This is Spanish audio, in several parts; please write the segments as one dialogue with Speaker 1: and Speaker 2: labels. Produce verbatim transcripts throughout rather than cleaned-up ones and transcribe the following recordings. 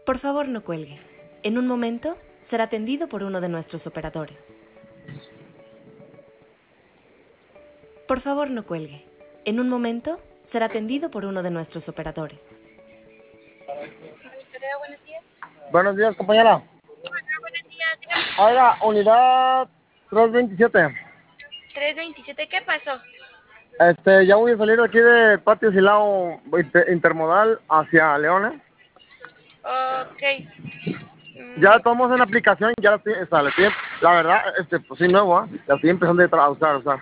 Speaker 1: Por favor, no cuelgue. En un momento será atendido por uno de nuestros operadores. Por favor, no cuelgue. En un momento será atendido por uno de nuestros operadores.
Speaker 2: Buenos días.
Speaker 3: Buenos días, compañera.
Speaker 2: Hola, buenos días. Dígame.
Speaker 3: Oiga, unidad trescientos veintisiete.
Speaker 2: tres veintisiete, ¿qué pasó?
Speaker 3: Este, ya voy a salir de aquí de Patio Silao inter- Intermodal hacia Leones.
Speaker 2: Ok.
Speaker 3: Ya
Speaker 2: Mm,
Speaker 3: tomamos en la aplicación, ya la estoy, o sea, la, estoy- la verdad, este, pues sí, nuevo, ¿ah? La estoy empezando a tra- a usar, usar.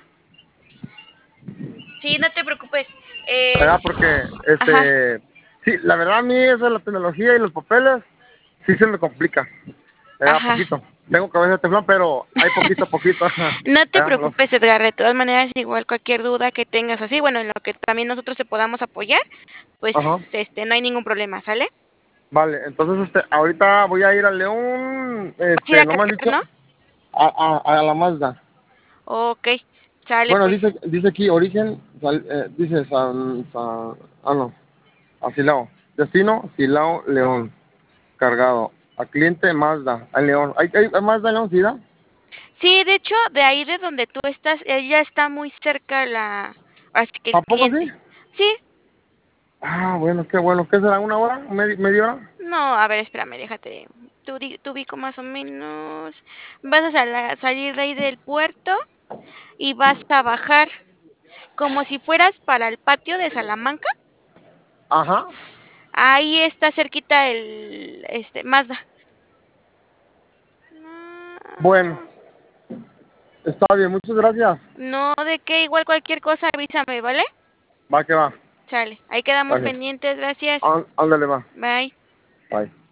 Speaker 2: sí, no te preocupes. Eh,
Speaker 3: ¿Verdad? Porque,
Speaker 2: ajá,
Speaker 3: este, sí, la verdad a mí eso de la tecnología y los papeles, sí se me complica. ¿Verdad?
Speaker 2: ajá.
Speaker 3: Poquito. Tengo cabeza de teflón, pero hay poquito a poquito.
Speaker 2: No te
Speaker 3: ¿Verdad? Los-
Speaker 2: preocupes, Edgar. De todas maneras, igual cualquier duda que tengas así, bueno, en lo que también nosotros te podamos apoyar, pues
Speaker 3: Ajá.
Speaker 2: este, no hay ningún problema, ¿sale?
Speaker 3: Vale, entonces, este, ahorita voy a ir a León,
Speaker 2: ¿Vas a ir
Speaker 3: este,
Speaker 2: a
Speaker 3: no me han
Speaker 2: cargar,
Speaker 3: dicho,
Speaker 2: no?
Speaker 3: a, a, a la Mazda.
Speaker 2: Ok, sale
Speaker 3: Bueno,
Speaker 2: pues.
Speaker 3: dice, dice aquí origen, sal- eh, dice San, San, ah no, a Silao. Destino, Silao, León, cargado. A cliente Mazda, a León. ¿Hay, hay, hay Mazda en León, sí, da?
Speaker 2: Sí, de hecho, de ahí de donde tú estás, ella está muy cerca la, así que el
Speaker 3: ¿A poco sí?
Speaker 2: cliente. Sí,
Speaker 3: Ah, bueno, qué bueno. ¿Qué será, una hora? ¿Medi- ¿Media hora?
Speaker 2: no, a ver, espérame, déjate. Tú, di- tú ubico más o menos. Vas a sal- salir de ahí del puerto y vas a bajar como si fueras para el patio de Salamanca.
Speaker 3: Ajá.
Speaker 2: Ahí está cerquita el, este, Mazda.
Speaker 3: Bueno, está bien, muchas gracias.
Speaker 2: No, de qué, igual cualquier cosa avísame, ¿vale?
Speaker 3: Va que va.
Speaker 2: Sale, ahí quedamos
Speaker 3: Vale.
Speaker 2: pendientes, gracias.
Speaker 3: Á- Ándale, va.
Speaker 2: Bye.
Speaker 3: Bye.